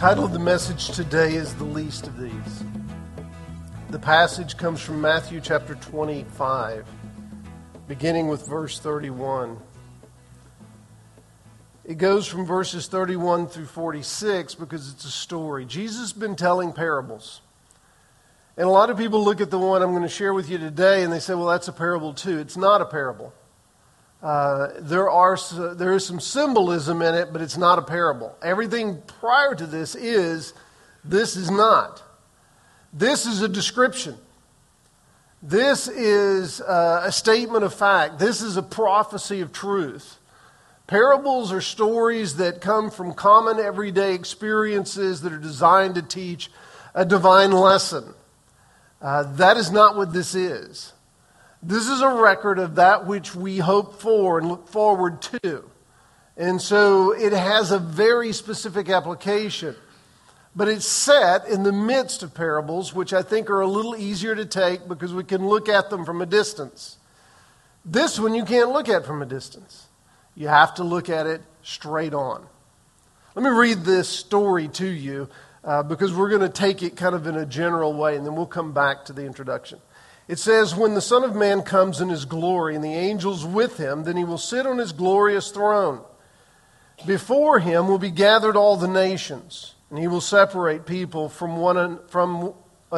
Title of the message today is The Least of These. The passage comes from Matthew chapter 25, beginning with verse 31. It goes from verses 31 through 46 because it's a story. Jesus has been telling parables. And a lot of people look at the one I'm going to share with you today and they say, well, that's a parable too. It's not a parable. There is some symbolism in it, but it's not a parable. Everything prior to this is not. This is a description. This is a statement of fact. This is a prophecy of truth. Parables are stories that come from common everyday experiences that are designed to teach a divine lesson. That is not what this is. This is a record of that which we hope for and look forward to. And so it has a very specific application. But it's set in the midst of parables, which I think are a little easier to take because we can look at them from a distance. This one you can't look at from a distance. You have to look at it straight on. Let me read this story to you because we're going to take it kind of in a general way, and then we'll come back to the introduction. It says, when the Son of Man comes in his glory and the angels with him, then he will sit on his glorious throne. Before him will be gathered all the nations, and he will separate people one from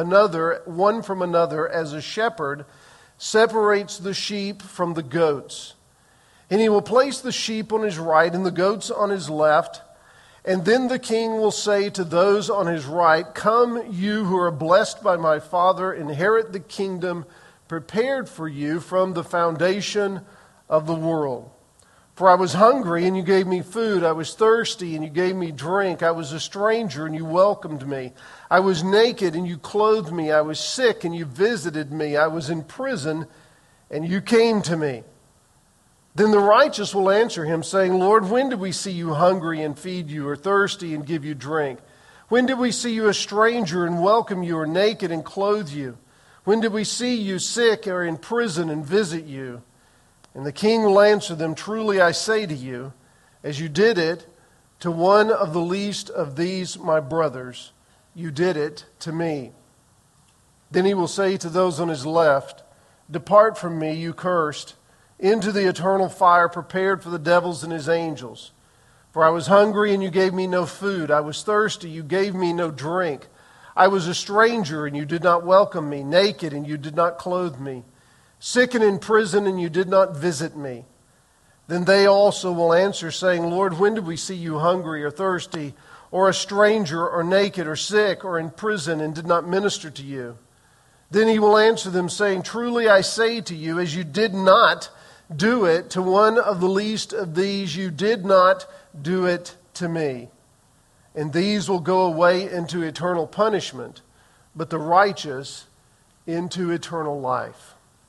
another, as a shepherd separates the sheep from the goats. And he will place the sheep on his right and the goats on his left. And then the king will say to those on his right, come, you who are blessed by my Father, inherit the kingdom prepared for you from the foundation of the world. For I was hungry, and you gave me food. I was thirsty, and you gave me drink. I was a stranger, and you welcomed me. I was naked, and you clothed me. I was sick, and you visited me. I was in prison, and you came to me. Then the righteous will answer him, saying, Lord, when did we see you hungry and feed you, or thirsty and give you drink? When did we see you a stranger and welcome you, or naked and clothe you? When did we see you sick or in prison and visit you? And the king will answer them, truly I say to you, as you did it to one of the least of these my brothers, you did it to me. Then he will say to those on his left, depart from me, you cursed, into the eternal fire prepared for the devils and his angels. For I was hungry, and you gave me no food. I was thirsty, you gave me no drink. I was a stranger, and you did not welcome me. Naked, and you did not clothe me. Sick and in prison, and you did not visit me. Then they also will answer, saying, Lord, when did we see you hungry or thirsty, or a stranger, or naked, or sick, or in prison, and did not minister to you? Then he will answer them, saying, truly I say to you, as you did not do it to one of the least of these, you did not do it to me. And these will go away into eternal punishment, but the righteous into eternal life.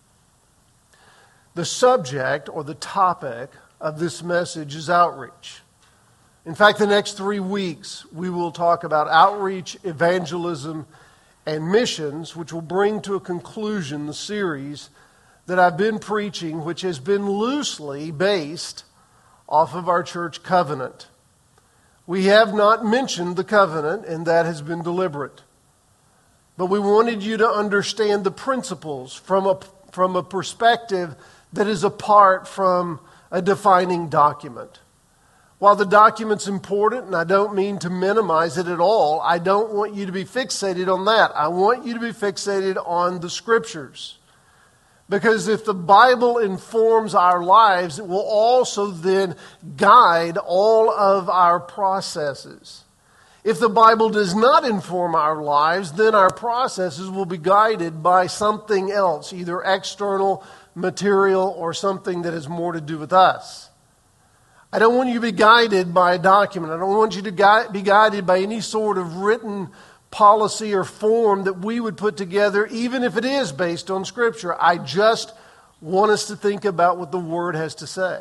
The subject or the topic of this message is outreach. In fact, the next 3 weeks we will talk about outreach, evangelism, and missions, which will bring to a conclusion the series that I've been preaching, which has been loosely based off of our church covenant. We have not mentioned the covenant, and that has been deliberate. But we wanted you to understand the principles from a perspective that is apart from a defining document. While the document's important, and I don't mean to minimize it at all, I don't want you to be fixated on that. I want you to be fixated on the Scriptures. Because if the Bible informs our lives, it will also then guide all of our processes. If the Bible does not inform our lives, then our processes will be guided by something else, either external, material, or something that has more to do with us. I don't want you to be guided by a document. I don't want you to be guided by any sort of written policy or form that we would put together, even if it is based on Scripture. I just want us to think about what the Word has to say.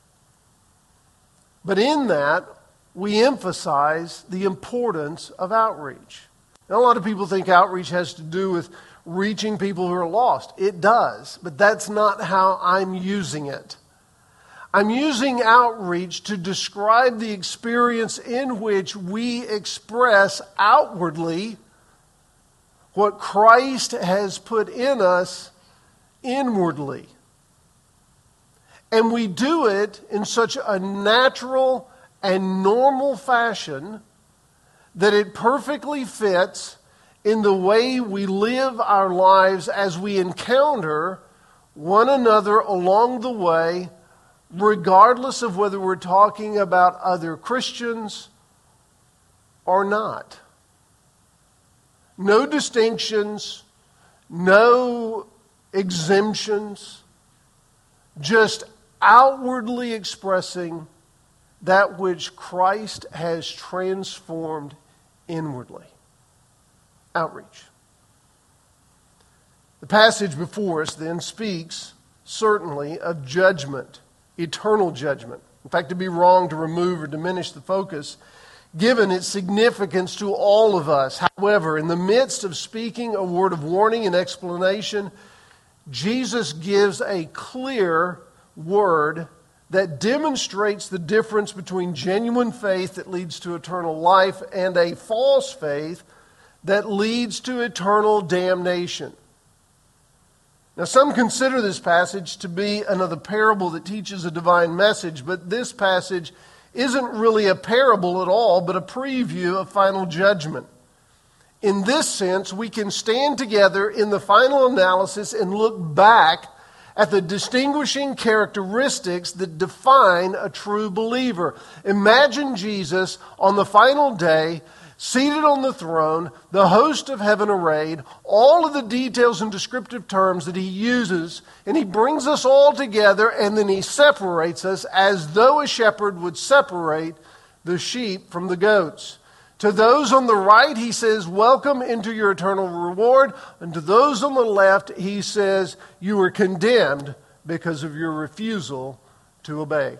But in that, we emphasize the importance of outreach. Now, a lot of people think outreach has to do with reaching people who are lost. It does, but that's not how I'm using it. I'm using outreach to describe the experience in which we express outwardly what Christ has put in us inwardly. And we do it in such a natural and normal fashion that it perfectly fits in the way we live our lives as we encounter one another along the way, regardless of whether we're talking about other Christians or not. No distinctions, no exemptions, just outwardly expressing that which Christ has transformed inwardly. Outreach. The passage before us then speaks certainly of judgment, eternal judgment. In fact, it'd be wrong to remove or diminish the focus given its significance to all of us. However, in the midst of speaking a word of warning and explanation, Jesus gives a clear word that demonstrates the difference between genuine faith that leads to eternal life and a false faith that leads to eternal damnation. Now, some consider this passage to be another parable that teaches a divine message, but this passage isn't really a parable at all, but a preview of final judgment. In this sense, we can stand together in the final analysis and look back at the distinguishing characteristics that define a true believer. Imagine Jesus on the final day, seated on the throne, the host of heaven arrayed, all of the details and descriptive terms that he uses, and he brings us all together, and then he separates us as though a shepherd would separate the sheep from the goats. To those on the right, he says, welcome into your eternal reward. And to those on the left, he says, you are condemned because of your refusal to obey.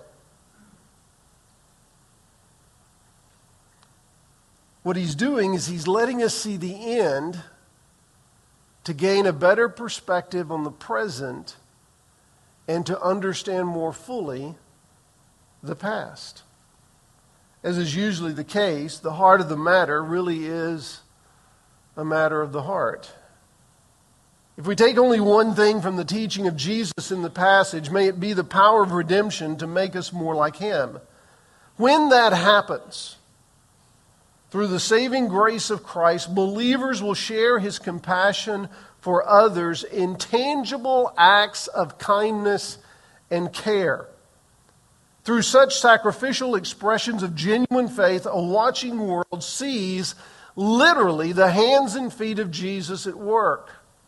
What he's doing is he's letting us see the end to gain a better perspective on the present and to understand more fully the past. As is usually the case, the heart of the matter really is a matter of the heart. If we take only one thing from the teaching of Jesus in the passage, may it be the power of redemption to make us more like him. When that happens, through the saving grace of Christ, believers will share his compassion for others in tangible acts of kindness and care. Through such sacrificial expressions of genuine faith, a watching world sees literally the hands and feet of Jesus at work.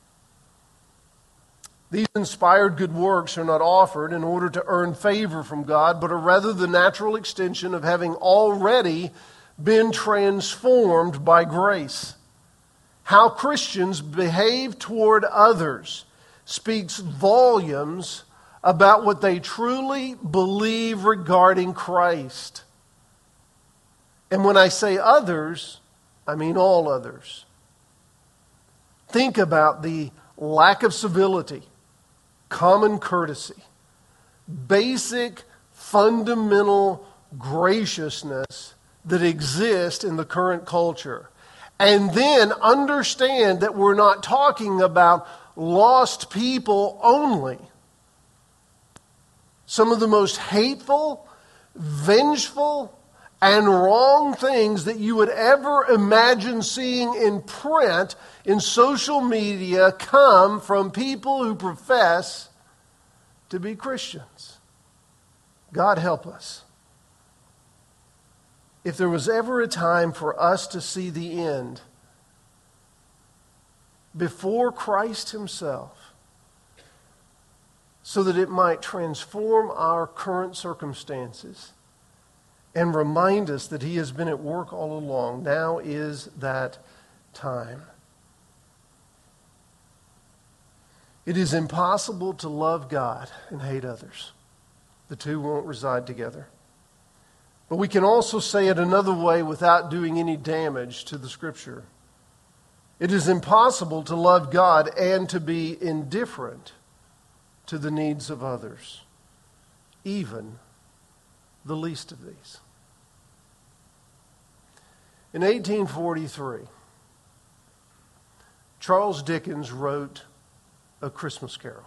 These inspired good works are not offered in order to earn favor from God, but are rather the natural extension of having already been transformed by grace. How Christians behave toward others speaks volumes about what they truly believe regarding Christ. And when I say others, I mean all others. Think about the lack of civility, common courtesy, basic, fundamental graciousness that exist in the current culture. And then understand that we're not talking about lost people only. Some of the most hateful, vengeful, and wrong things that you would ever imagine seeing in print, in social media, come from people who profess to be Christians. God help us. If there was ever a time for us to see the end before Christ himself, so that it might transform our current circumstances and remind us that he has been at work all along, now is that time. It is impossible to love God and hate others. The two won't reside together. But we can also say it another way without doing any damage to the Scripture. It is impossible to love God and to be indifferent to the needs of others. even the least of these. In 1843, Charles Dickens wrote A Christmas Carol.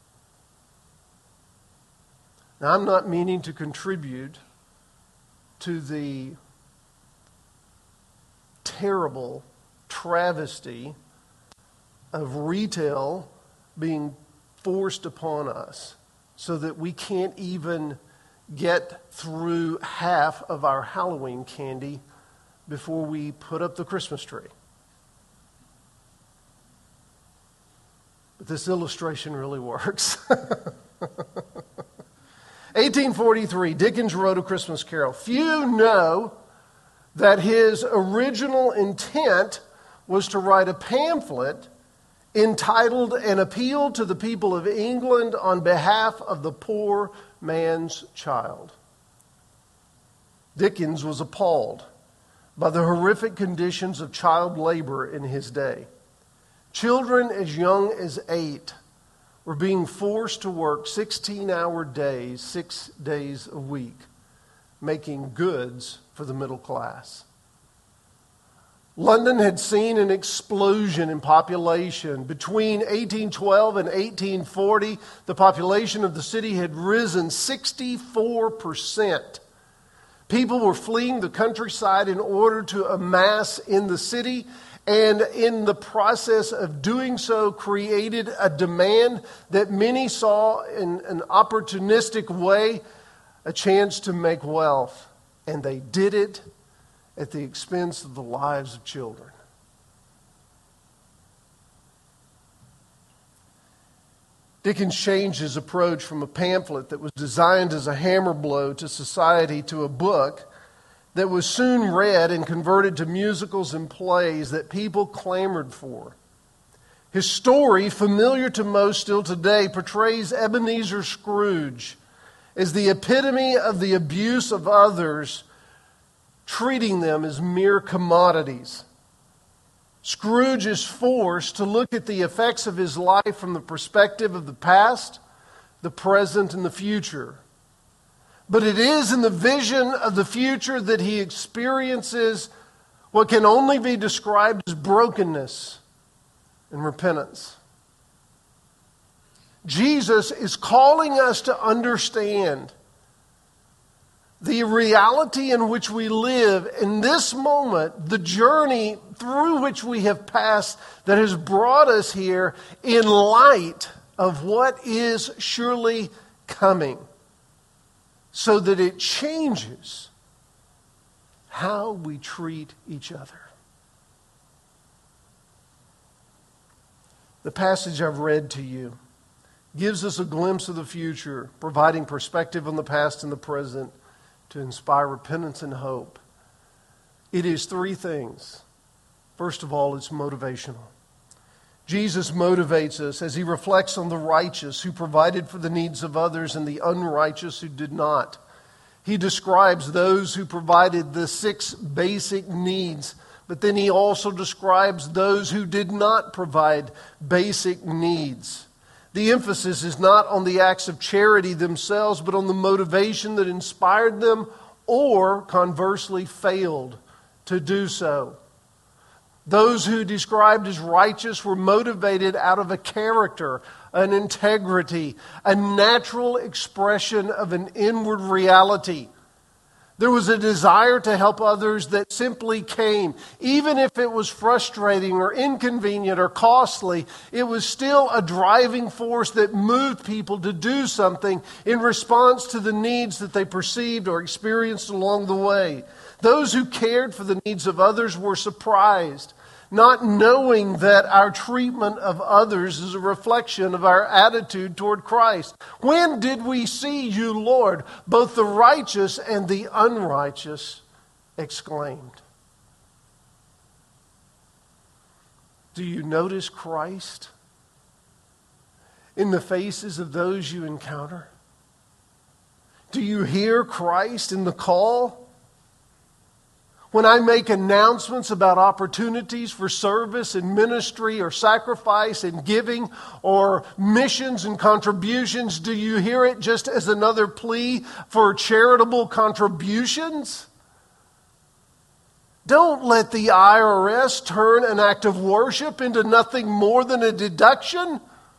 Now, I'm not meaning to contribute to the terrible travesty of retail being forced upon us so that we can't even get through half of our Halloween candy before we put up the Christmas tree. But this illustration really works. 1843, Dickens wrote A Christmas Carol. Few know that his original intent was to write a pamphlet entitled An Appeal to the People of England on Behalf of the Poor Man's Child. Dickens was appalled by the horrific conditions of child labor in his day. Children as young as 8 were being forced to work 16-hour days, 6 days a week, making goods for the middle class. London had seen an explosion in population. Between 1812 and 1840, the population of the city had risen 64%. People were fleeing the countryside in order to amass in the city, and in the process of doing so created a demand that many saw in an opportunistic way a chance to make wealth. And they did it at the expense of the lives of children. Dickens changed his approach from a pamphlet that was designed as a hammer blow to society to a book that was soon read and converted to musicals and plays that people clamored for. His story, familiar to most still today, portrays Ebenezer Scrooge as the epitome of the abuse of others, treating them as mere commodities. Scrooge is forced to look at the effects of his life from the perspective of the past, the present, and the future. But it is in the vision of the future that he experiences what can only be described as brokenness and repentance. Jesus is calling us to understand the reality in which we live in this moment, the journey through which we have passed that has brought us here in light of what is surely coming, so that it changes how we treat each other. The passage I've read to you gives us a glimpse of the future, providing perspective on the past and the present to inspire repentance and hope. It is 3 things. First of all, it's motivational. Jesus motivates us as he reflects on the righteous who provided for the needs of others and the unrighteous who did not. He describes those who provided the 6 basic needs, but then he also describes those who did not provide basic needs. The emphasis is not on the acts of charity themselves, but on the motivation that inspired them or, conversely, failed to do so. Those who described as righteous were motivated out of a character, an integrity, a natural expression of an inward reality. There was a desire to help others that simply came. Even if it was frustrating or inconvenient or costly, it was still a driving force that moved people to do something in response to the needs that they perceived or experienced along the way. Those who cared for the needs of others were surprised, not knowing that our treatment of others is a reflection of our attitude toward Christ. When did we see you, Lord? Both the righteous and the unrighteous exclaimed. Do you notice Christ in the faces of those you encounter? Do you hear Christ in the call? when I make announcements about opportunities for service and ministry or sacrifice and giving or missions and contributions, do you hear it just as another plea for charitable contributions? Don't let the IRS turn an act of worship into nothing more than a deduction.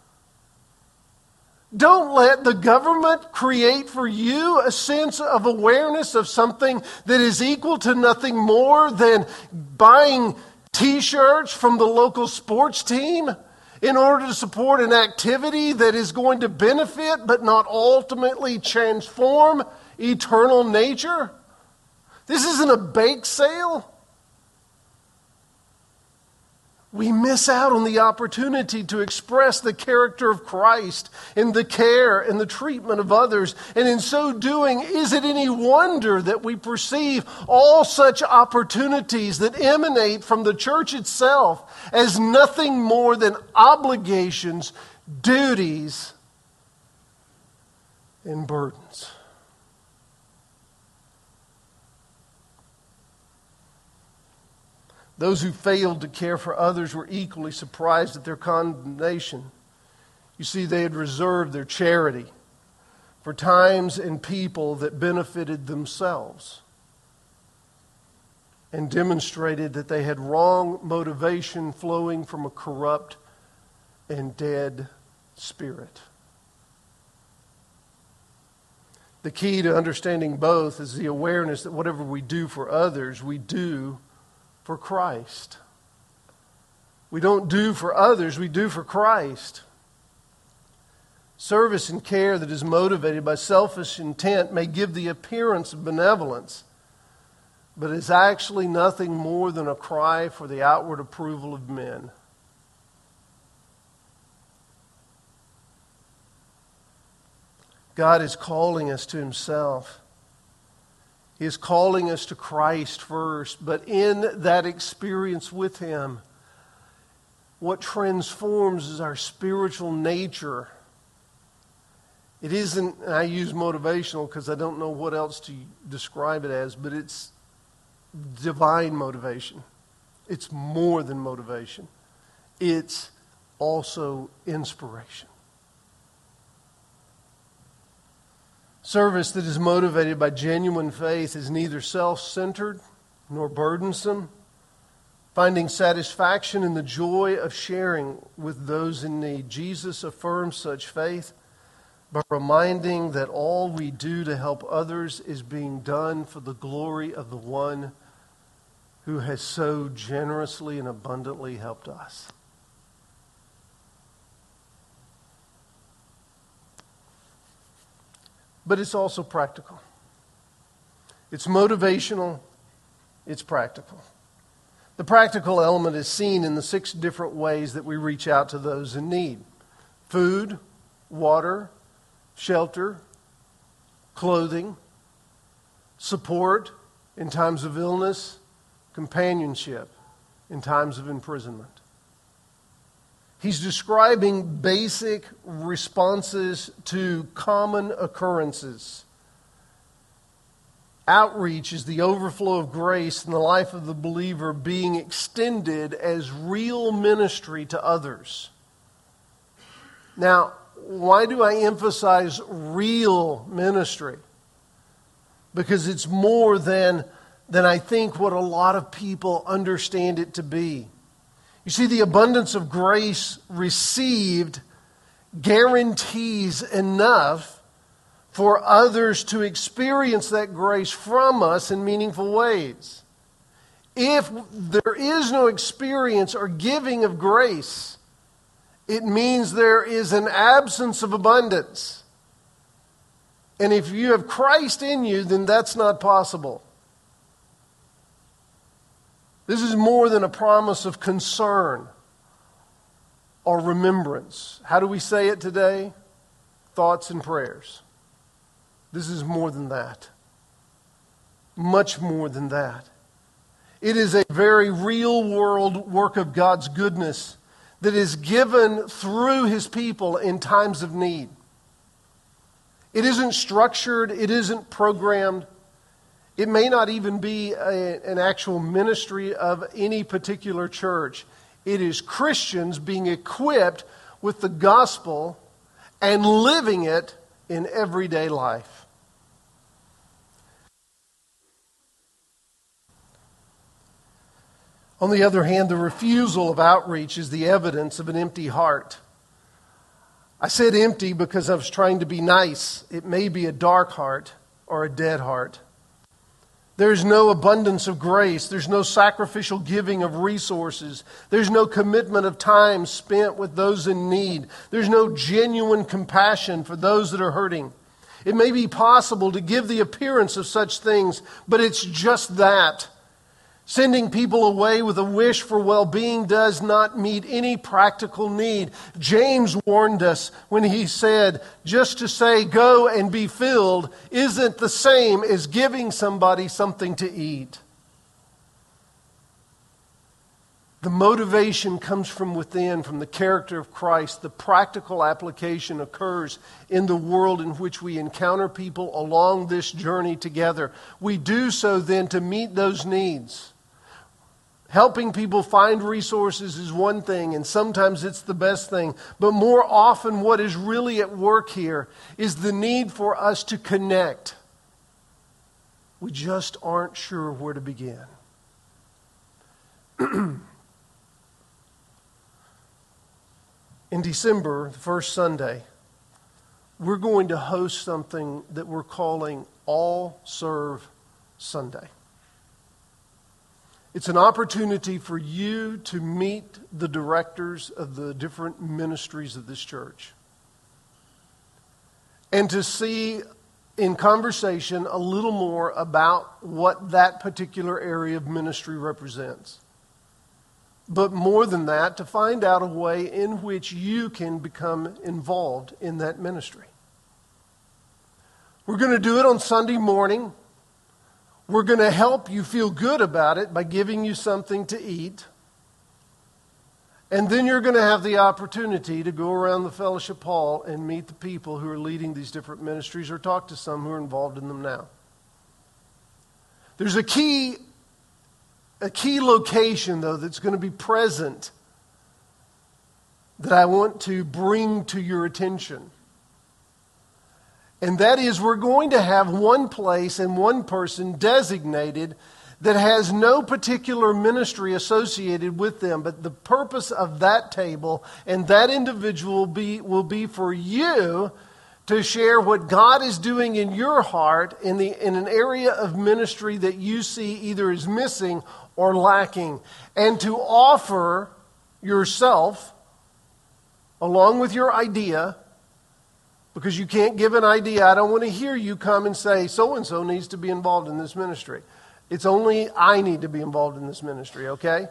Don't let the government create for you a sense of awareness of something that is equal to nothing more than buying T-shirts from the local sports team in order to support an activity that is going to benefit but not ultimately transform eternal nature. This isn't a bake sale. We miss out on the opportunity to express the character of Christ in the care and the treatment of others. And in so doing, is it any wonder that we perceive all such opportunities that emanate from the church itself as nothing more than obligations, duties, and burdens? Those who failed to care for others were equally surprised at their condemnation. You see, they had reserved their charity for times and people that benefited themselves and demonstrated that they had wrong motivation flowing from a corrupt and dead spirit. The key to understanding both is the awareness that whatever we do for others, we do for Christ. We don't do for others, we do for Christ. Service and care that is motivated by selfish intent may give the appearance of benevolence, but is actually nothing more than a cry for the outward approval of men. God is calling us to Himself. He is calling us to Christ first, but in that experience with Him, what transforms is our spiritual nature. It isn't, and I use motivational because I don't know what else to describe it as, but it's divine motivation. It's more than motivation. It's also inspiration. Service that is motivated by genuine faith is neither self-centered nor burdensome, finding satisfaction in the joy of sharing with those in need. Jesus affirms such faith by reminding that all we do to help others is being done for the glory of the one who has so generously and abundantly helped us. But it's also practical. It's motivational. It's practical. The practical element is seen in the 6 different ways that we reach out to those in need: food, water, shelter, clothing, support in times of illness, companionship in times of imprisonment. He's describing basic responses to common occurrences. Outreach is the overflow of grace in the life of the believer being extended as real ministry to others. Now, why do I emphasize real ministry? Because it's more than I think what a lot of people understand it to be. You see, the abundance of grace received guarantees enough for others to experience that grace from us in meaningful ways. If there is no experience or giving of grace, it means there is an absence of abundance. And if you have Christ in you, then that's not possible. This is more than a promise of concern or remembrance. How do we say it today? Thoughts and prayers. This is more than that. Much more than that. It is a very real world work of God's goodness that is given through His people in times of need. It isn't structured. It isn't programmed. It may not even be an actual ministry of any particular church. It is Christians being equipped with the gospel and living it in everyday life. On the other hand, the refusal of outreach is the evidence of an empty heart. I said empty because I was trying to be nice. It may be a dark heart or a dead heart. There's no abundance of grace. There's no sacrificial giving of resources. There's no commitment of time spent with those in need. There's no genuine compassion for those that are hurting. It may be possible to give the appearance of such things, but it's just that. Sending people away with a wish for well-being does not meet any practical need. James warned us when he said, just to say, go and be filled, isn't the same as giving somebody something to eat. The motivation comes from within, from the character of Christ. The practical application occurs in the world in which we encounter people along this journey together. We do so then to meet those needs. Helping people find resources is one thing, and sometimes it's the best thing. But more often what is really at work here is the need for us to connect. We just aren't sure where to begin. In December, the first Sunday, we're going to host something that we're calling All Serve Sunday. It's an opportunity for you to meet the directors of the different ministries of this church and to see in conversation a little more about what that particular area of ministry represents. But more than that, to find out a way in which you can become involved in that ministry. We're going to do it on Sunday morning. We're going to help you feel good about it by giving you something to eat. And then you're going to have the opportunity to go around the fellowship hall and meet the people who are leading these different ministries or talk to some who are involved in them now. There's a key location, though, that's going to be present that I want to bring to your attention. And that is, we're going to have one place and one person designated that has no particular ministry associated with them. But the purpose of that table and that individual will be for you to share what God is doing in your heart in an area of ministry that you see either is missing or lacking. And to offer yourself, along with your idea, because you can't give an idea. I don't want to hear you come and say, so-and-so needs to be involved in this ministry. It's only I need to be involved in this ministry, okay?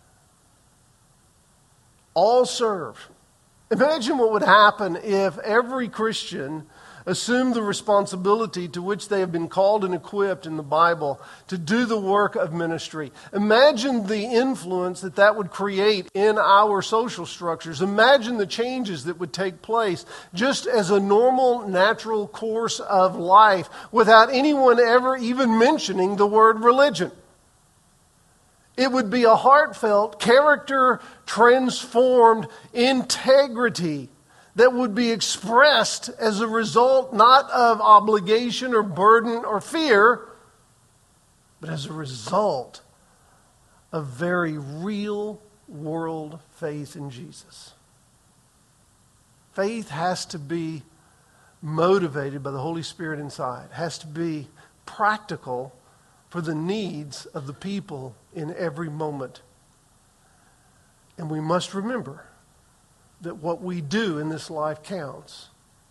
All serve. Imagine what would happen if every Christian assumed the responsibility to which they have been called and equipped in the Bible to do the work of ministry. Imagine the influence that would create in our social structures. Imagine the changes that would take place just as a normal, natural course of life without anyone ever even mentioning the word religion. It would be a heartfelt, character-transformed integrity that would be expressed as a result not of obligation or burden or fear, but as a result of very real world faith in Jesus. Faith has to be motivated by the Holy Spirit inside. It has to be practical for the needs of the people in every moment. And we must remember that what we do in this life counts.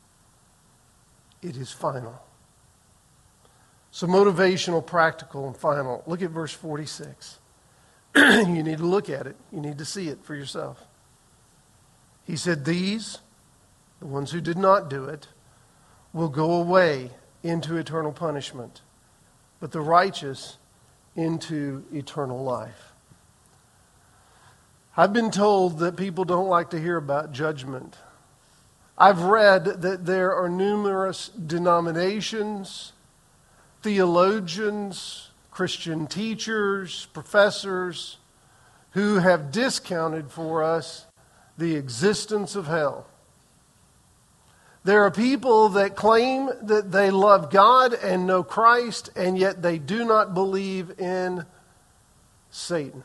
It is final. So motivational, practical, and final. Look at verse 46. You need to look at it. You need to see it for yourself. He said, these, the ones who did not do it, will go away into eternal punishment, but the righteous into eternal life. I've been told that people don't like to hear about judgment. I've read that there are numerous denominations, theologians, Christian teachers, professors who have discounted for us the existence of hell. There are people that claim that they love God and know Christ, and yet they do not believe in Satan.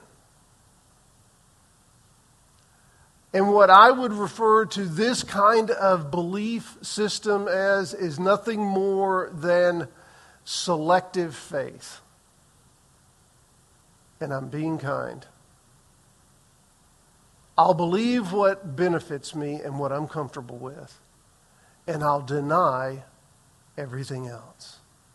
And what I would refer to this kind of belief system as is nothing more than selective faith. And I'm being kind. I'll believe what benefits me and what I'm comfortable with, and I'll deny everything else.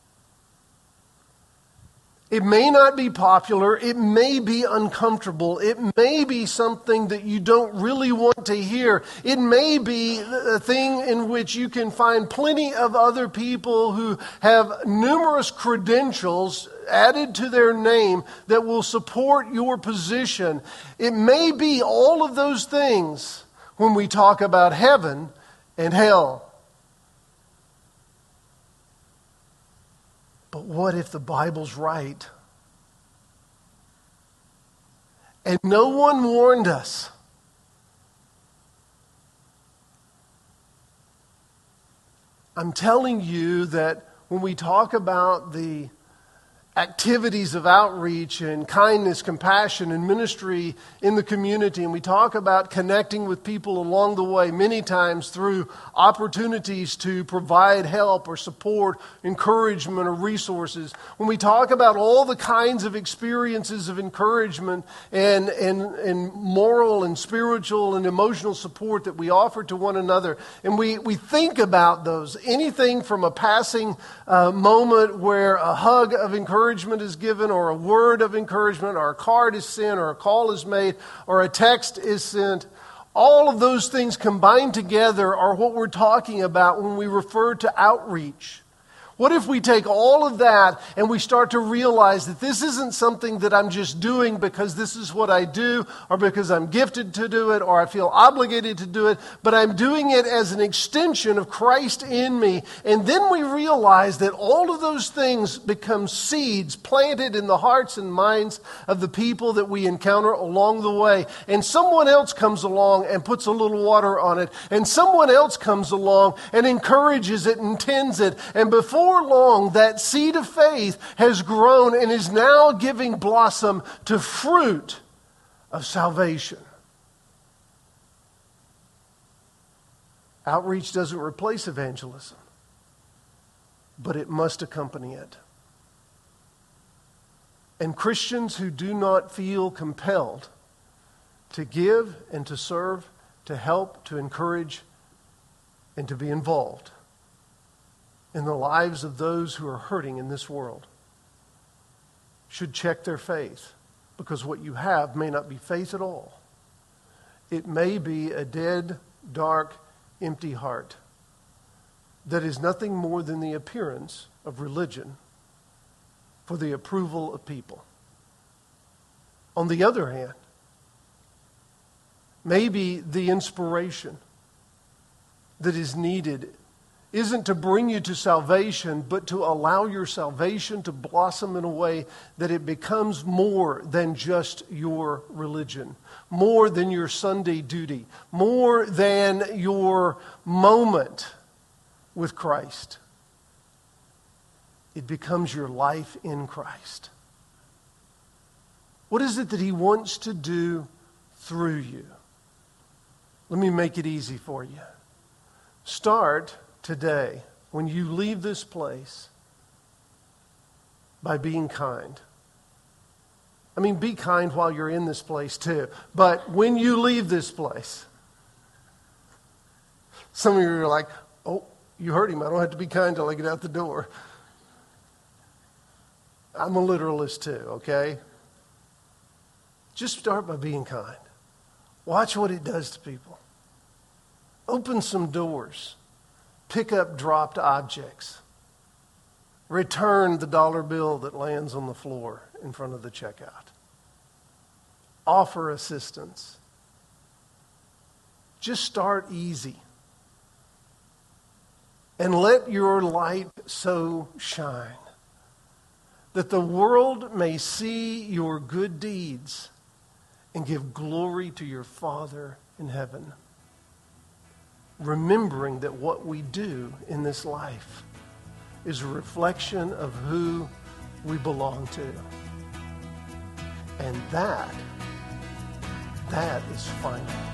It may not be popular. It may be uncomfortable. It may be something that you don't really want to hear. It may be a thing in which you can find plenty of other people who have numerous credentials added to their name that will support your position. It may be all of those things when we talk about heaven and hell. But what if the Bible's right? And no one warned us. I'm telling you that when we talk about the activities of outreach and kindness, compassion, and ministry in the community, and we talk about connecting with people along the way, many times through opportunities to provide help or support, encouragement, or resources. When we talk about all the kinds of experiences of encouragement and moral and spiritual and emotional support that we offer to one another, and we think about those, anything from a passing moment where a hug of encouragement is given, or a word of encouragement, or a card is sent, or a call is made, or a text is sent. All of those things combined together are what we're talking about when we refer to outreach. What if we take all of that and we start to realize that this isn't something that I'm just doing because this is what I do, or because I'm gifted to do it, or I feel obligated to do it, but I'm doing it as an extension of Christ in me. And then we realize that all of those things become seeds planted in the hearts and minds of the people that we encounter along the way. And someone else comes along and puts a little water on it, and someone else comes along and encourages it and tends it. And before long, that seed of faith has grown and is now giving blossom to fruit of salvation. Outreach doesn't replace evangelism, but it must accompany it. And Christians who do not feel compelled to give and to serve, to help, to encourage, and to be involved in the lives of those who are hurting in this world should check their faith, because what you have may not be faith at all. It may be a dead, dark, empty heart that is nothing more than the appearance of religion for the approval of people. On the other hand, maybe the inspiration that is needed isn't to bring you to salvation, but to allow your salvation to blossom in a way that it becomes more than just your religion, more than your Sunday duty, more than your moment with Christ. It becomes your life in Christ. What is it that He wants to do through you? Let me make it easy for you. Start today, when you leave this place, by being kind. I mean, be kind while you're in this place too. But when you leave this place, some of you are like, oh, you heard him. I don't have to be kind till I get out the door. I'm a literalist too, okay? Just start by being kind. Watch what it does to people. Open some doors. Pick up dropped objects. Return the dollar bill that lands on the floor in front of the checkout. Offer assistance. Just start easy. And let your light so shine that the world may see your good deeds and give glory to your Father in heaven. Remembering that what we do in this life is a reflection of who we belong to. And that is final.